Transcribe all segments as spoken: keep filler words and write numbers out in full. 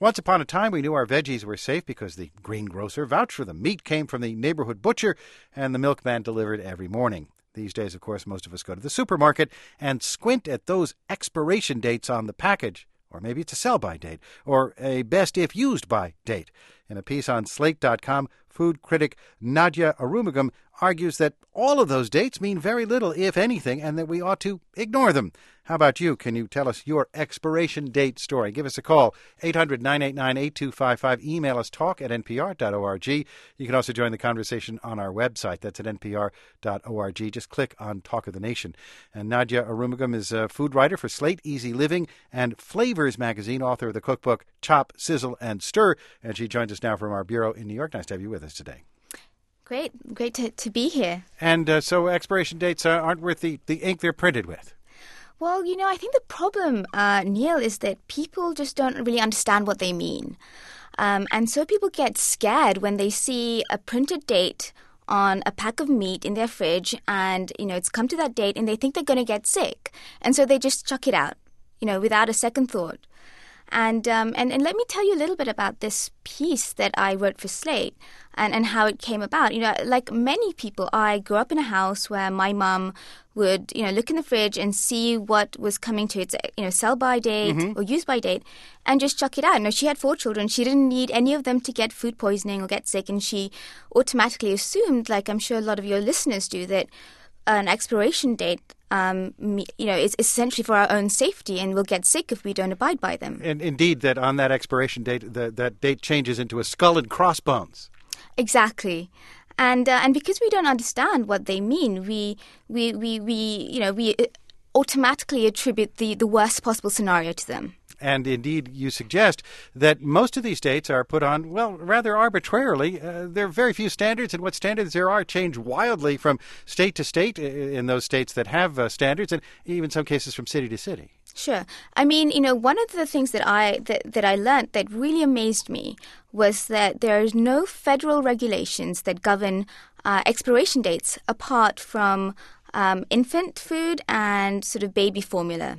Once upon a time, we knew our veggies were safe because the greengrocer vouched for them. Meat came from the neighborhood butcher, and the milkman delivered every morning. These days, of course, most of us go to the supermarket and squint at those expiration dates on the package. Or maybe it's a sell-by date, or a best-if-used-by date. In a piece on Slate dot com, food critic Nadia Arumugam argues that all of those dates mean very little, if anything, and that we ought to ignore them. How about you? Can you tell us your expiration date story? Give us a call, eight hundred, nine eight nine, eight two five five. Email us, talk at n p r dot org. You can also join the conversation on our website. That's at n p r dot org. Just click on Talk of the Nation. And Nadia Arumugam is a food writer for Slate, Easy Living, and Flavors magazine, author of the cookbook Chop, Sizzle, and Stir. And she joins us now from our bureau in New York. Nice to have you with us today. Great. Great to, to be here. And uh, so expiration dates uh, aren't worth the, the ink they're printed with. Well, you know, I think the problem, uh, Neil, is that people just don't really understand what they mean. Um, and so people get scared when they see a printed date on a pack of meat in their fridge and, you know, it's come to that date and they think they're going to get sick. And so they just chuck it out, you know, without a second thought. And, um, and and let me tell you a little bit about this piece that I wrote for Slate and, and how it came about. You know, like many people, I grew up in a house where my mum would, you know, look in the fridge and see what was coming to its, you know, sell-by date mm-hmm. or use-by date and just chuck it out. You know, she had four children. She didn't need any of them to get food poisoning or get sick. And she automatically assumed, like I'm sure a lot of your listeners do, that an expiration date Um, you know, it's essentially for our own safety, and we'll get sick if we don't abide by them. And indeed, that on that expiration date, the, that date changes into a skull and crossbones. Exactly, and uh, and because we don't understand what they mean, we we we, we you know we automatically attribute the, the worst possible scenario to them. And indeed, you suggest that most of these dates are put on, well, rather arbitrarily. Uh, there are very few standards, and what standards there are change wildly from state to state in those states that have uh, standards, and even in some cases from city to city. Sure. I mean, you know, one of the things that I that, that I learned that really amazed me was that there is no federal regulations that govern uh, expiration dates apart from um, infant food and sort of baby formula.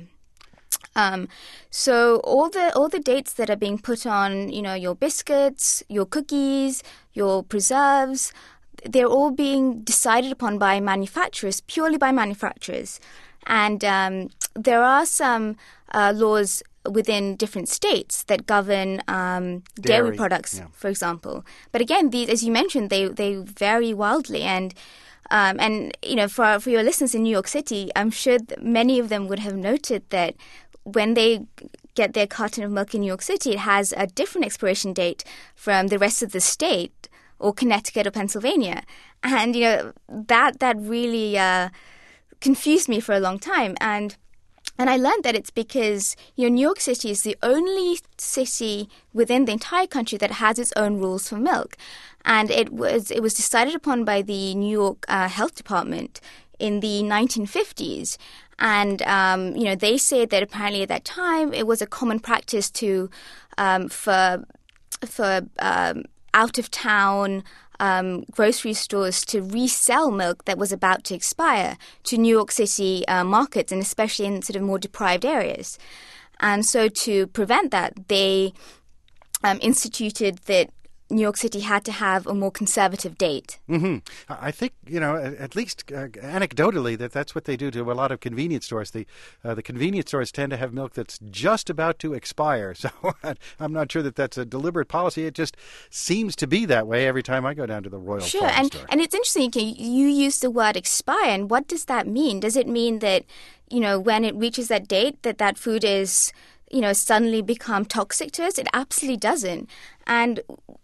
Um, so all the all the dates that are being put on, you know, your biscuits, your cookies, your preserves, they're all being decided upon by manufacturers, purely by manufacturers. And um, there are some uh, laws within different states that govern um, dairy, dairy products, yeah. for example. But again, these, as you mentioned, they they vary wildly. And um, and you know, for for your listeners in New York City, I'm sure that many of them would have noted that when they get their carton of milk in New York City, it has a different expiration date from the rest of the state, or Connecticut or Pennsylvania. And, you know, that that really uh, confused me for a long time. And and I learned that it's because, you know, New York City is the only city within the entire country that has its own rules for milk. And it was it was decided upon by the New York uh, Health Department in the nineteen fifties. And, um, you know, they say that apparently at that time it was a common practice to, um, for, for um, out-of-town um, grocery stores to resell milk that was about to expire to New York City uh, markets, and especially in sort of more deprived areas. And so to prevent that, they um, instituted that New York City had to have a more conservative date. Mm-hmm. I think, you know, at least uh, anecdotally, that that's what they do to a lot of convenience stores. The uh, the convenience stores tend to have milk that's just about to expire. So I'm not sure that that's a deliberate policy. It just seems to be that way every time I go down to the Royal Sure, Farm and, store. and it's interesting. You use the word expire, and what does that mean? Does it mean that, you know, when it reaches that date, that that food is, you know, suddenly become toxic to us? It absolutely doesn't. And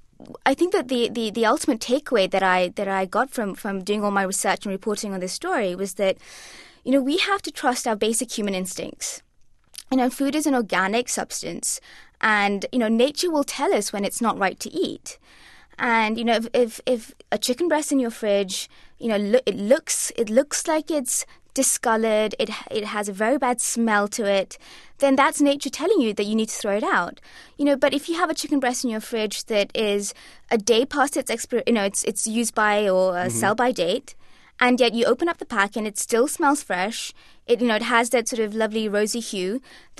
I think that the, the, the ultimate takeaway that I that I got from, from doing all my research and reporting on this story was that, you know, we have to trust our basic human instincts. You know, food is an organic substance, and, you know, nature will tell us when it's not right to eat. And, you know, if if, if a chicken breast in your fridge, you know, lo- it looks it looks like it's discolored, it it has a very bad smell to it, then that's nature telling you that you need to throw it out. You know, but if you have a chicken breast in your fridge that is a day past its expir- you know, it's it's used by or uh, mm-hmm. sell by date, and yet you open up the pack and it still smells fresh, it you know it has that sort of lovely rosy hue, then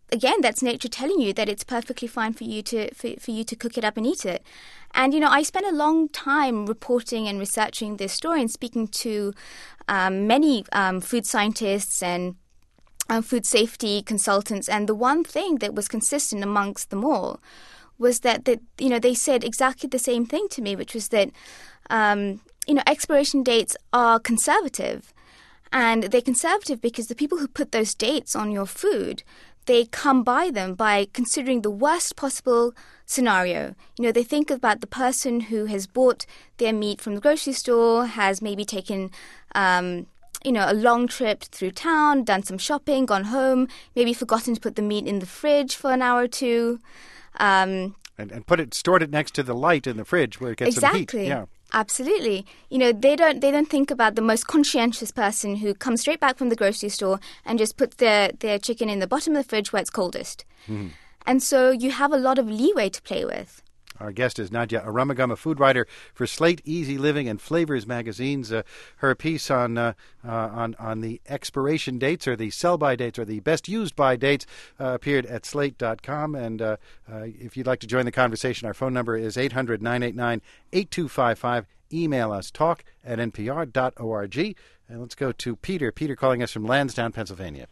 again, that's nature telling you that it's perfectly fine for you to for, for you to cook it up and eat it. And, you know, I spent a long time reporting and researching this story and speaking to um, many um, food scientists and um, food safety consultants. And the one thing that was consistent amongst them all was that, that you know, they said exactly the same thing to me, which was that, um, you know, expiration dates are conservative. And they're conservative because the people who put those dates on your food, they come by them by considering the worst possible scenario. You know, they think about the person who has bought their meat from the grocery store, has maybe taken, um, you know, a long trip through town, done some shopping, gone home, maybe forgotten to put the meat in the fridge for an hour or two. Um, and, and put it, stored it next to the light in the fridge where it gets exactly. some heat. Yeah. Absolutely. You know, they don't they don't think about the most conscientious person who comes straight back from the grocery store and just puts their, their chicken in the bottom of the fridge where it's coldest. Mm-hmm. And so you have a lot of leeway to play with. Our guest is Nadia Aramagam, a food writer for Slate, Easy Living, and Flavors magazines. Uh, her piece on uh, uh, on on the expiration dates or the sell-by dates or the best used-by dates uh, appeared at slate dot com. And uh, uh, if you'd like to join the conversation, our phone number is eight hundred, nine eight nine, eight two five five. Email us, talk at n p r dot org. And let's go to Peter. Peter calling us from Lansdowne, Pennsylvania.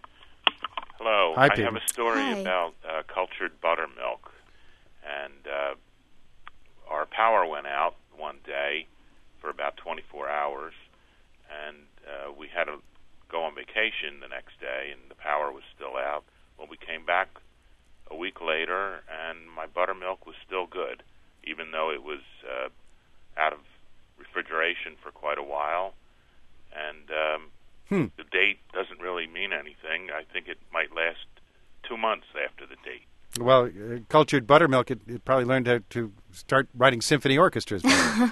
Hello. Hi, I Peter. have a story Hi. about uh, cultured buttermilk. And uh, our power went out one day for about twenty-four hours, and uh, we had to go on vacation the next day, and the power was still out. Well, we came back a week later, and my buttermilk was still good, even though it was uh, out of refrigeration for quite a while. And um, hmm. the date doesn't really mean anything. I think it might last two months after the date. Well, uh, cultured buttermilk, it, it probably learned how to start writing symphony orchestras. Well,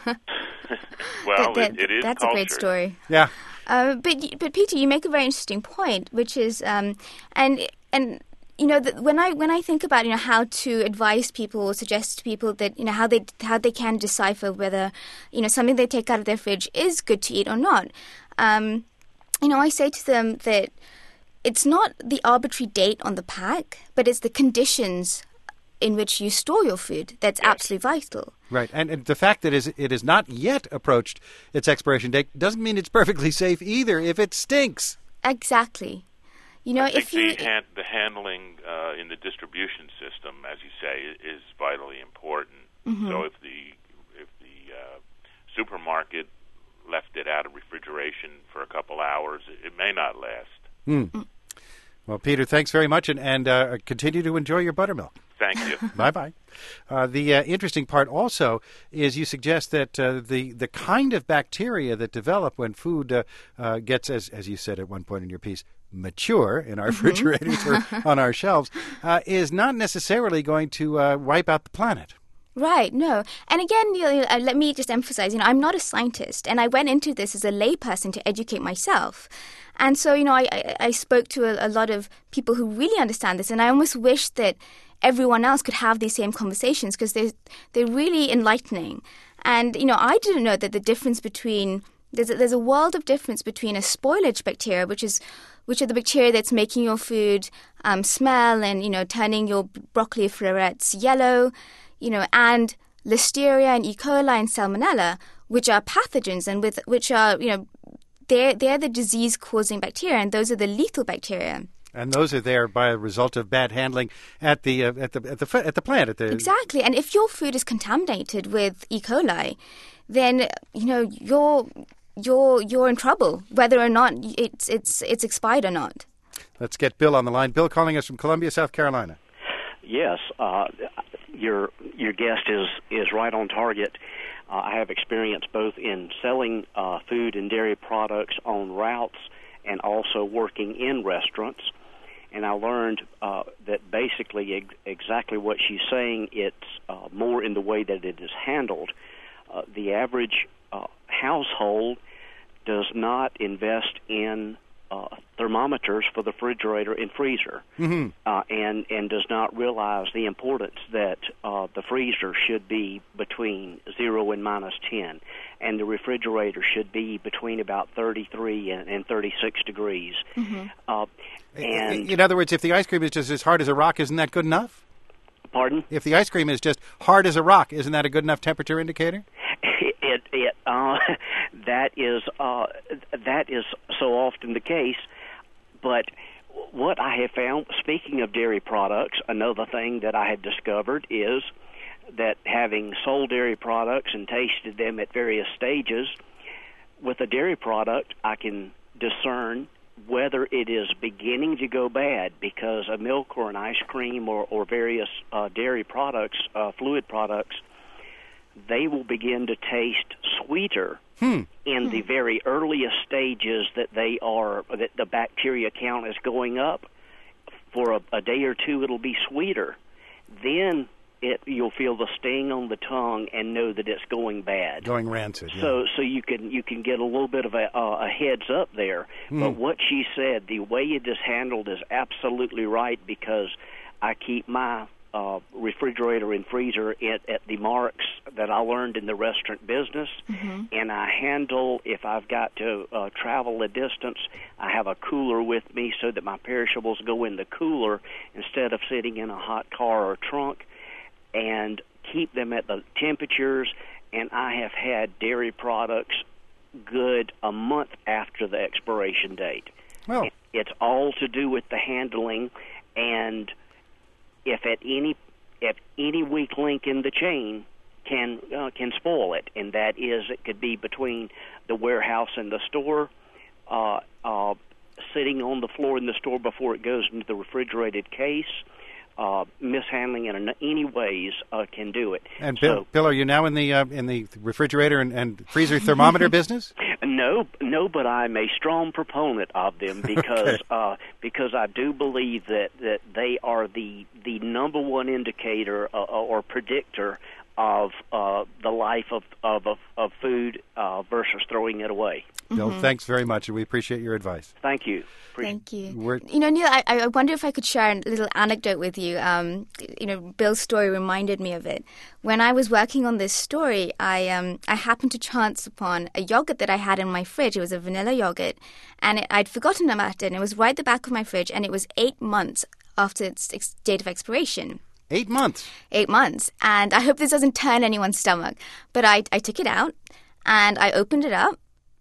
That- that- it, it is That's cultured. a great story. Yeah. Uh, but but Peter, you make a very interesting point, which is um, and and you know the, when I when I think about you know how to advise people or suggest to people that you know how they how they can decipher whether you know something they take out of their fridge is good to eat or not, um, you know I say to them that it's not the arbitrary date on the pack, but it's the conditions in which you store your food that's Yes. absolutely vital. Right. And, and the fact that is it is not yet approached its expiration date doesn't mean it's perfectly safe either if it stinks. Exactly. You know, I think if you the, hand, the handling uh, in the distribution system, as you say, i- is vitally important. Mm-hmm. So if the if the uh, supermarket left it out of refrigeration for a couple hours, it, it may not last. Mm. Well, Peter, thanks very much, and, and uh, continue to enjoy your buttermilk. Thank you. Bye-bye. Uh, the uh, interesting part also is you suggest that uh, the the kind of bacteria that develop when food uh, uh, gets, as as you said at one point in your piece, mature in our refrigerators or on our shelves, uh, is not necessarily going to uh, wipe out the planet. Right, no. And again, you know, uh, let me just emphasize, you know, I'm not a scientist, and I went into this as a layperson to educate myself. And so, you know, I, I, I spoke to a, a lot of people who really understand this, and I almost wish that everyone else could have these same conversations because they're, they're really enlightening. And, you know, I didn't know that the difference between, there's a, there's a world of difference between a spoilage bacteria, which is which are the bacteria that's making your food um, smell and, you know, turning your broccoli florets yellow, you know, and Listeria and E. coli and Salmonella, which are pathogens and with which are, you know, they're, they're the disease-causing bacteria, and those are the lethal bacteria. And those are there by a result of bad handling at the uh, at the at the at the plant. At the Exactly. And if your food is contaminated with E. coli, then you know you're you're you're in trouble, whether or not it's it's it's expired or not. Let's get Bill on the line. Bill calling us from Columbia, South Carolina. Yes, uh, your your guest is is right on target. Uh, I have experience both in selling uh, food and dairy products on routes and also working in restaurants. And I learned uh, that basically ex- exactly what she's saying, it's uh, more in the way that it is handled. Uh, the average uh, household does not invest in uh, thermometers for the refrigerator and freezer, Mm-hmm. uh, and, and does not realize the importance that uh, the freezer should be between zero and minus ten. and the refrigerator should be between about thirty-three and, and thirty-six degrees. Mm-hmm. Uh, and in other words, if the ice cream is just as hard as a rock, isn't that good enough? Pardon? If the ice cream is just hard as a rock, isn't that a good enough temperature indicator? It it uh, that is uh, that is so often the case, but what I have found, speaking of dairy products, another thing that I had discovered is that having sold dairy products and tasted them at various stages, with a dairy product, I can discern whether it is beginning to go bad because a milk or an ice cream or, or various uh, dairy products, uh, fluid products, they will begin to taste sweeter hmm. in hmm. the very earliest stages that they are, that the bacteria count is going up. For a, a day or two, it'll be sweeter. Then it you'll feel the sting on the tongue and know that it's going bad. Going rancid. So, yeah. so you can you can get a little bit of a, uh, a heads up there. Mm. But what she said, the way it is handled, is absolutely right because I keep my uh, refrigerator and freezer at, at the marks that I learned in the restaurant business, Mm-hmm. and I handle if I've got to uh, travel a distance. I have a cooler with me so that my perishables go in the cooler instead of sitting in a hot car or trunk, and keep them at the temperatures, and I have had dairy products good a month after the expiration date. Well, It's all to do with the handling, and if at any if any weak link in the chain can uh, can spoil it, and that is it could be between the warehouse and the store, uh, uh, sitting on the floor in the store before it goes into the refrigerated case. Uh, mishandling it in any ways uh, can do it. and Bill, So, Bill, are you now in the uh, in the refrigerator and, and freezer thermometer business? no, no, but I'm a strong proponent of them because Okay. uh, because I do believe that, that they are the the number one indicator uh, or predictor of uh, the life of of, of, of food uh, versus throwing it away. Bill, thanks very much, and we appreciate your advice. Thank you. Appreciate Thank you. We're- You know, Neil, I, I wonder if I could share a little anecdote with you. Um, you know, Bill's story reminded me of it. When I was working on this story, I um, I happened to chance upon a yogurt that I had in my fridge. It was a vanilla yogurt, and it, I'd forgotten about it, and it was right at the back of my fridge, and it was eight months after its ex- date of expiration. Eight months. Eight months. And I hope this doesn't turn anyone's stomach, but I, I took it out, and I opened it up,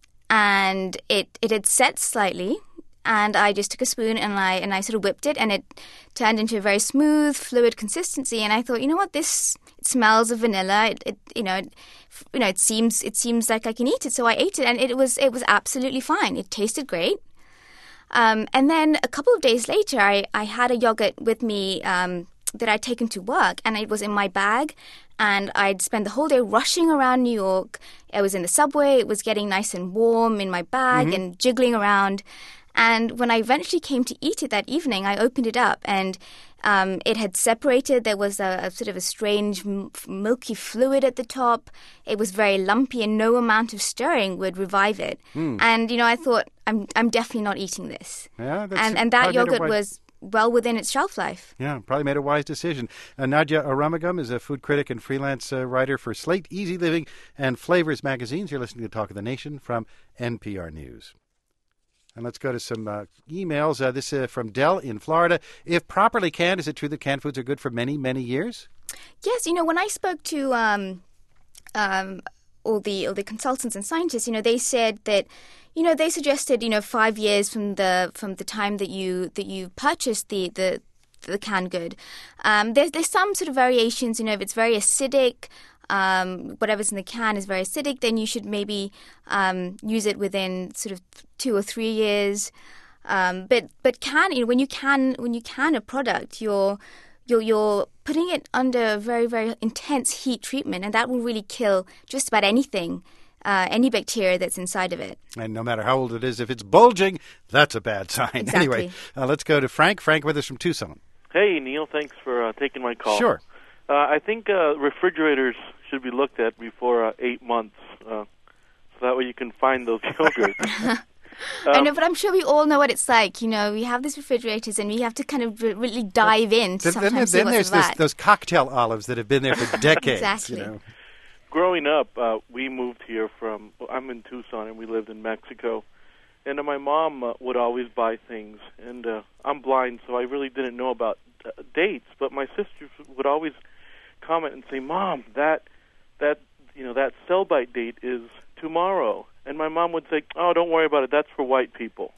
and it, it had set slightly, and I just took a spoon and I and I sort of whipped it, and it turned into a very smooth, fluid consistency. And I thought, you know what, this it smells of vanilla. It, it you know, it, you know, it seems it seems like I can eat it. So I ate it, and it was it was absolutely fine. It tasted great. Um, and then a couple of days later, I, I had a yogurt with me um, that I'd taken to work, and it was in my bag. And I'd spent the whole day rushing around New York. I was in the subway. It was getting nice and warm in my bag Mm-hmm. and jiggling around. And when I eventually came to eat it that evening, I opened it up, and um, it had separated. There was a, a sort of a strange m- milky fluid at the top. It was very lumpy, and no amount of stirring would revive it. Mm. And, you know, I thought, I'm I'm definitely not eating this. Yeah, that's And, and that probably made a yogurt wise- was well within its shelf life. Yeah, probably made a wise decision. Uh, Nadia Aramagam is a food critic and freelance uh, writer for Slate, Easy Living, and Flavors magazines. You're listening to Talk of the Nation from N P R News. And let's go to some uh, emails. Uh, this uh, from Dell in Florida. If properly canned, is it true that canned foods are good for many, many years? Yes, you know, when I spoke to um, um, all the all the consultants and scientists, you know, they said that, you know, they suggested, you know, five years from the from the time that you that you purchased the the, the canned good. Um, there's there's some sort of variations. You know, if it's very acidic, um, whatever's in the can is very acidic, then you should maybe um, use it within sort of two or three years. Um, but but can you know when you can when you can a product, you're You're, you're putting it under a very, very intense heat treatment, and that will really kill just about anything, uh, any bacteria that's inside of it. And no matter how old it is, if it's bulging, that's a bad sign. Exactly. Anyway, uh, let's go to Frank. Frank with us from Tucson. Hey, Neil. Thanks for uh, taking my call. Sure. Uh, I think uh, refrigerators should be looked at before uh, eight months, uh, so that way you can find those yogurts. I know, but I'm sure we all know what it's like. You know, we have these refrigerators, and we have to kind of re- really dive in to Then, then, sometimes see then what's there's in those, that. those cocktail olives that have been there for decades. Exactly. You know. growing up, uh, we moved here from, well, I'm in Tucson, and we lived in Mexico. And uh, my mom uh, would always buy things. And uh, I'm blind, so I really didn't know about uh, dates. But my sisters would always comment and say, Mom, that, that, you know, that sell-by date is tomorrow. And my mom would say, oh, don't worry about it. That's for white people.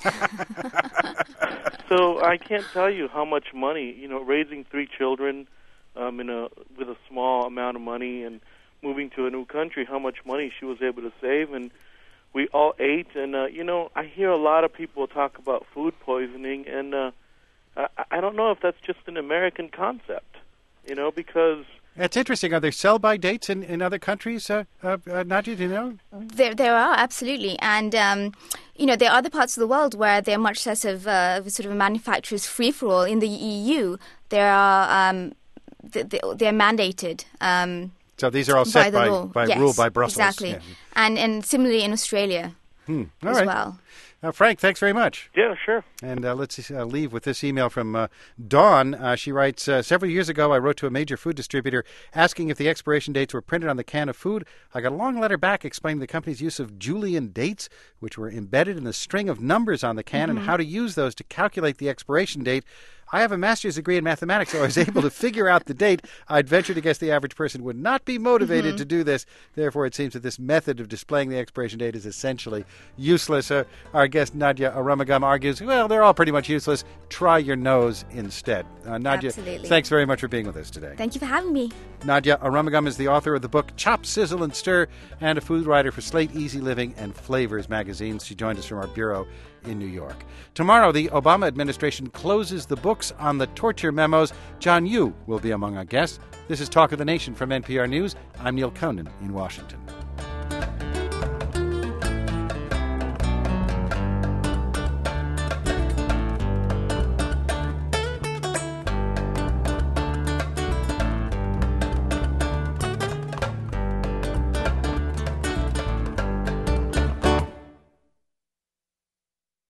So I can't tell you how much money, you know, raising three children um, in a with a small amount of money and moving to a new country, how much money she was able to save. And we all ate. And, uh, you know, I hear a lot of people talk about food poisoning. And uh, I, I don't know if that's just an American concept, you know, because... It's interesting. Are there sell-by dates in, in other countries, uh, uh, uh, Nadia, do you know? There there are, absolutely. And, um, you know, there are other parts of the world where they're much less of uh, sort of a manufacturer's free-for-all. In the E U, there are, um, th- th- they're mandated. Um, so these are all set by, by, law. by yes, rule by Brussels. Exactly. Yeah. And, and similarly in Australia hmm. all as right. well. Uh, Frank, thanks very much. Yeah, sure. And uh, let's uh, leave with this email from uh, Dawn. Uh, she writes, uh, several years ago, I wrote to a major food distributor asking if the expiration dates were printed on the can of food. I got a long letter back explaining the company's use of Julian dates, which were embedded in the string of numbers on the can, mm-hmm. and how to use those to calculate the expiration date. I have a master's degree in mathematics, so I was able to figure out the date. I'd venture to guess the average person would not be motivated mm-hmm. to do this. Therefore, it seems that this method of displaying the expiration date is essentially useless. Uh, our guest, Nadia Arumugam, argues, well, they're all pretty much useless. Try your nose instead. Uh, Nadia, Absolutely. Thanks very much for being with us today. Thank you for having me. Nadia Arumugam is the author of the book Chop, Sizzle, and Stir, and a food writer for Slate, Easy Living, and Flavors magazines. She joined us from our bureau in New York. Tomorrow, the Obama administration closes the books on the torture memos. John Yoo will be among our guests. This is Talk of the Nation from N P R News. I'm Neil Conan in Washington.